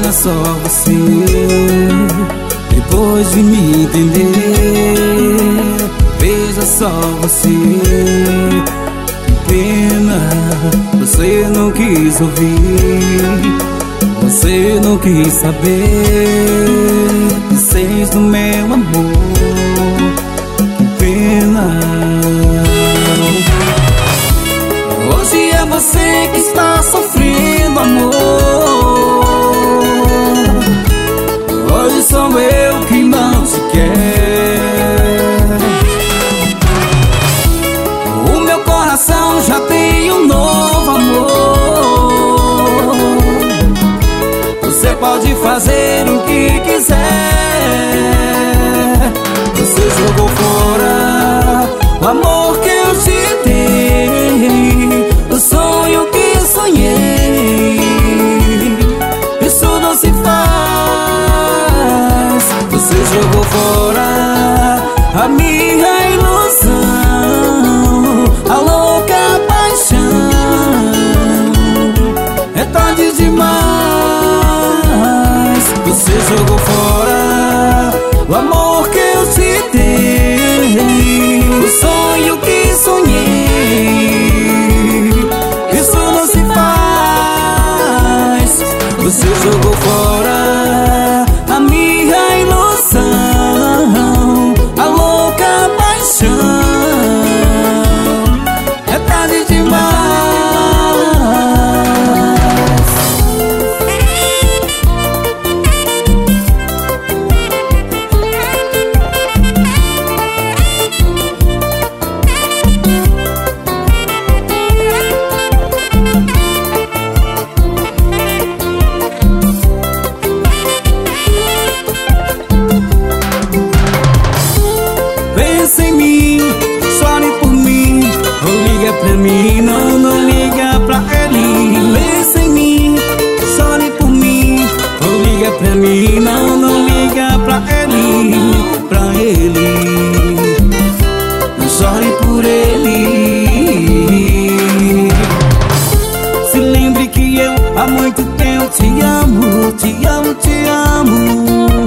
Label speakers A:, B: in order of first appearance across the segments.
A: Veja só você, depois de me entender. Veja só você, que pena, você não quis ouvir, você não quis saber que sens do meu amor. Que pena. Hoje é você que está sofrendo, amor. Hoje sou eu que não te quero. O meu coração já tem um novo amor. Você pode fazer o que quiser. Você jogou fora o amor que eu te dei, o sonho que sonhei. Isso não se faz. Você jogou fora a minha ilusão, a louca paixão. É tarde demais. Você jogou fora o amor que eu te dei, o sonho que sonhei. Isso não se faz. Você jogou fora a minha ilusão, a louca paixão. É tarde demais. Pensa em mim, chore por mim, não liga pra mim, não liga pra ele. Pensa em mim, chore por mim, não liga pra mim, não liga pra ele. Não chore por ele. Se lembre que eu há muito tempo te amo, te amo, te amo.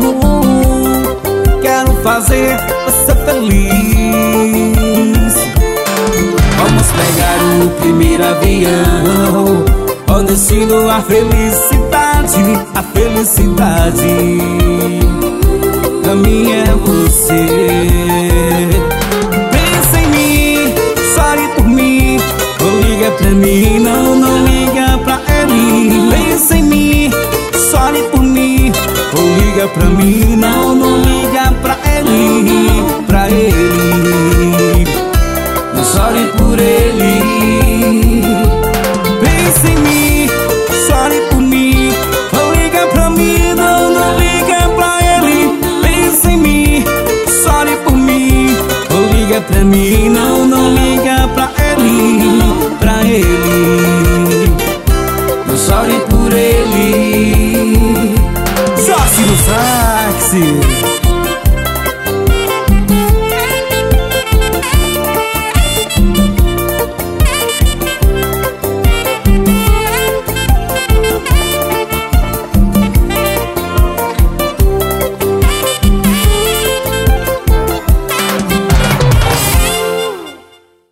A: Quero fazer você feliz. Vamos pegar o primeiro avião, o destino, a felicidade, a felicidade. Pra mim é você. Pensa em mim, chore por mim, não liga pra mim, não liga pra ele. Pensa em mim, chore por mim, não liga pra mim,